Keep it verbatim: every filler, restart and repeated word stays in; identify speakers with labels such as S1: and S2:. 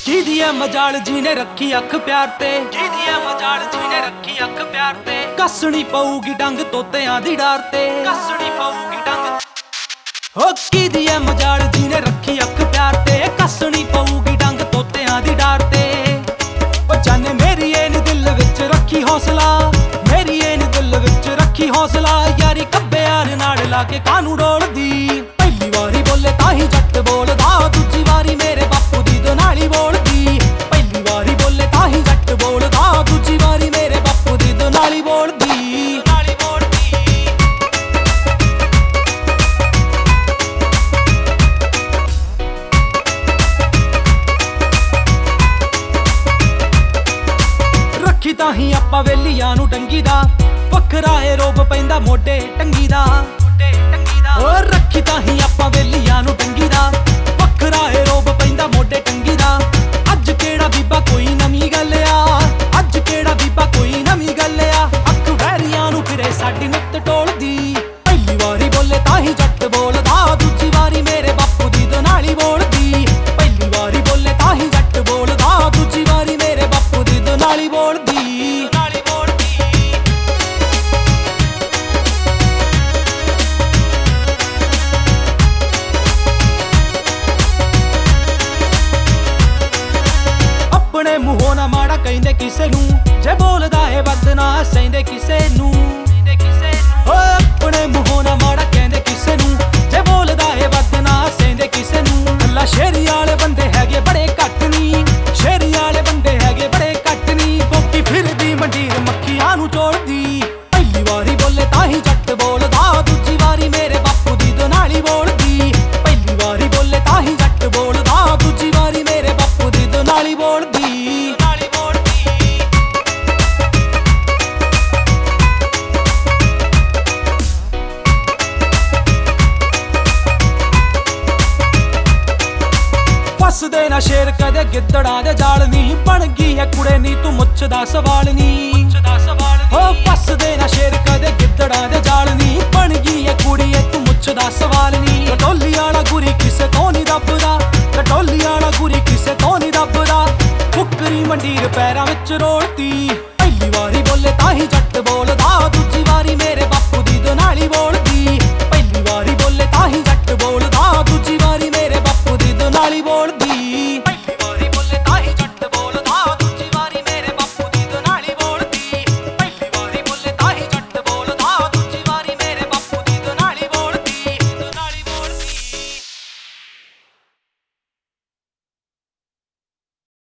S1: ਕਿਹਦੀ ਐ ਮਜਾਲ ਜੀ ਨੇ ਰੱਖੀ ਅੱਖ ਪਿਆਰ ਤੇ, ਕਿਹਦੀ ਐ ਮਜਾਲ ਜੀ ਨੇ ਰੱਖੀ ਅੱਖ ਪਿਆਰ ਤੇ। ਕੱਸਣੀ ਪਊਗੀ ਡੰਗ ਤੋਤਿਆਂ ਦੀ ਡਾਰ ਤੇ, ਕੱਸਣੀ ਪਊਗੀ ਡੰਗ। ਹੋ ਕਿਹਦੀ ਐ ਮਜਾਲ ਜੀ ਨੇ ਰੱਖੀ ਅੱਖ ਪਿਆਰ ਤੇ, ਕੱਸਣੀ ਪਊਗੀ ਡੰਗ ਤੋਤਿਆਂ ਦੀ ਡਾਰ ਤੇ। ਉਹ ਜਾਨੇ ਮੇਰੀ ਇਹਨੇ ਦਿਲ ਵਿੱਚ ਰੱਖੀ ਹੌਸਲਾ, ਮੇਰੀ ਇਹਨੇ ਦਿਲ ਵਿੱਚ ਰੱਖੀ ਹੌਸਲਾ। ਯਾਰੀ ਕੱਬਿਆਂ ਨਾਲ ਲਾ ਕੇ ਕਾਨੂੰ ਡੋਲਦੀ, ਪਹਿਲੀ ਵਾਰੀ ਬੋਲੇ ਤਾਂ ਹੀ ਜੱਟ ਬੋਲਦਾ, ਦੂਜੀ ਵਾਰੀ ਮੇਰੇ ਬਾਪੂ ਦੀ ਦਨਾਲੀ ਬੋਲਦੀ। ਪਹਿਲੀ ਵਾਰੀ ਬੋਲੇ ਤਾਂ ਹੀ ਜੱਟ ਬੋਲਦਾ, ਦੂਜੀ ਵਾਰੀ ਮੇਰੇ ਬਾਪੂ ਦੀ ਦਨਾਲੀ ਬੋਲਦੀ। ਰੱਖੀ ਤਾਂ ਹੀ ਆਪਾਂ ਵੇਲੀਆਂ ਨੂੰ ਟੰਗੀ ਦਾ, ਵੱਖਰਾ ਏ ਰੋਬ ਪੈਂਦਾ ਮੋਢੇ ਟੰਗੀ ਦਾ। ਓ ਰੱਖੀ ਤਾਂ ਹੀ ਆਪਾਂ ਵੇਲੀਆਂ ਨੂੰ ਟੰਗੀ ਦਾ, ਵੱਖਰਾ ਏ ਰੋਬ ਪੈਂਦਾ ਮੋਢੇ ਟੰਗੀ ਦਾ। ਅੱਜ ਕਿਹੜਾ ਬੀਬਾ ਕੋਈ ਨਵੀਂ ਗੱਲ ਆ, ਅੱਜ ਕਿਹੜਾ ਬੀਬਾ ਕੋਈ ਨਵੀਂ ਗੱਲ ਆ। ਅੱਖ ਵੈਰੀਆਂ ਨੂੰ ਫਿਰੇ ਸਾਡੀ ਨਿੱਤ ਟੋਲਦੀ, ਪਹਿਲੀ ਵਾਰੀ ਬੋਲੇ ਤਾਂ ਹੀ ਜੱਟ ਬੋਲਦਾ, ਦੂਜੀ ਵਾਰੀ ਮੇਰੇ ਬਾਪੂ ਦੀ ਦਨਾਲੀ ਬੋਲਦੀ। ਪਹਿਲੀ ਵਾਰੀ ਬੋਲੇ ਤਾਂ ਹੀ ਜੱਟ ਬੋਲਦਾ, ਦੂਜੀ ਵਾਰੀ ਮੇਰੇ ਬਾਪੂ ਦੀ ਦਨਾਲੀ ਬੋਲਦੀ। ਆਪਣੇ ਮੂੰਹੋਂ ਨਾ ਮਾੜਾ ਕਹਿੰਦੇ ਕਿਸੇ ਨੂੰ, ਜੇ ਬੋਲਦਾ ਏ ਬਦਨਾ ਸਹਿੰਦੇ ਕਿਸੇ ਨੂੰ। ਓ ਆਪਣੇ ਮੂੰਹੋਂ ਨਾ ਮਾੜਾ ਕਹਿੰਦੇ ਕਿਸੇ ਨੂੰ, ਜੇ ਬੋਲਦਾ ਏ ਬਦਨਾ ਸਹਿੰਦੇ ਕਿਸੇ ਨੂੰ। ਅੱਲਾ ਸ਼ੇਰੀ ਵਾਲੇ ਬੰਦੇ ਹੈਗੇ ਬੜੇ ਘੱਟ ਨੀ, ਸ਼ੇਰੀ ਵਾਲੇ ਬੰਦੇ ਹੈਗੇ ਬੜੇ ਘੱਟ ਨੀ। ਬੋਕੀ ਫਿਰਦੀ ਮੰਡੀਰ ਮੱਖੀਆਂ ਨੂੰ ਚੋਲਦੀ, ਪਹਿਲੀ ਵਾਰੀ ਬੋਲੇ ਤਾਂ ਹੀ ਜੱਟ ਬੋਲਦਾ, ਦੂਜੀ ਵਾਰੀ ਮੇਰੇ ਬਾਪੂ ਦੀ ਦਨਾਲੀ ਬੋਲਦੀ। ਪਹਿਲੀ ਵਾਰੀ ਬੋਲੇ ਤਾਂ ਹੀ ਜੱਟ ਬੋਲਦਾ, ਦੂਜੀ ਵਾਰੀ ਮੇਰੇ ਬਾਪੂ ਦੀ ਦਨਾਲੀ ਬੋਲਦੀ। ਫਸਦੇ ਨਾ ਸ਼ੇਰ ਕਦੇ ਗਿੱਦੜਾਂ ਦੇ ਜਾਲ ਨੀ, ਬਣ ਗਈ ਐ ਕੁੜੇ ਨੀ ਤੂੰ ਮੁੱਛ ਦਾ ਸਵਾਲ ਨੀ। ਹੋ ਫਸਦੇ ਨਾ ਸ਼ੇਰ ਕਦੇ ਗਿੱਦੜਾਂ ਦੇ ਜਾਲ ਨੀ, ਬਣ ਗਈ ਐ ਕੁੜੀਏ ਤੂੰ ਮੁੱਛ ਦਾ ਸਵਾਲ ਨੀ। ਕਟੋਲੀ ਵਾਲਾ ਗੁਰੀ ਕਿਸੇ ਤੋਂ ਨੀ ਦੱਬਦਾ, ਕਟੋਲੀ ਵਾਲਾ ਗੁਰੀ ਕਿਸੇ ਤੋਂ ਨੀ ਦੱਬਦਾ। ਫੁਕਰੀ ਮੰਡੀਰ ਪੈਰਾਂ ਵਿੱਚ ਰੋਲਤੀ, ਪਹਿਲੀ ਵਾਰੀ ਬੋਲੇ ਤਾਂ ਹੀ ਜੱਟ ਬੋਲਦਾ, ਦੂਜੀ ਵਾਰੀ ਮੇਰੇ ਬਾਪੂ ਦੀ ਦਨਾਲੀ ਬੋਲਦੀ। ਪਹਿਲੀ ਵਾਰੀ ਬੋਲੇ ਤਾਂ ਹੀ ਜੱਟ ਬੋਲਦਾ, ਦੂਜੀ ਵਾਰੀ ਮੇਰੇ ਬਾਪੂ ਦੀ ਦਨਾਲੀ ਬੋਲਦੀ।